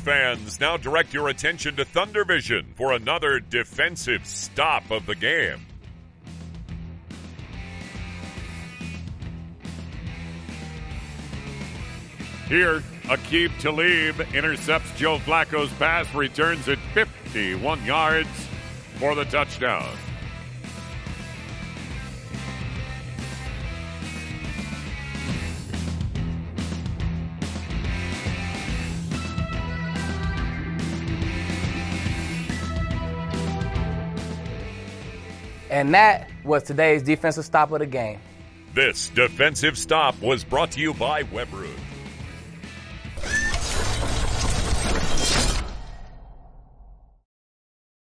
fans, now direct your attention to Thunder Vision for another defensive stop of the game. Here, Aqib Talib intercepts Joe Flacco's pass, returns it 51 yards for the touchdown. And that was today's defensive stop of the game. This defensive stop was brought to you by Webroot.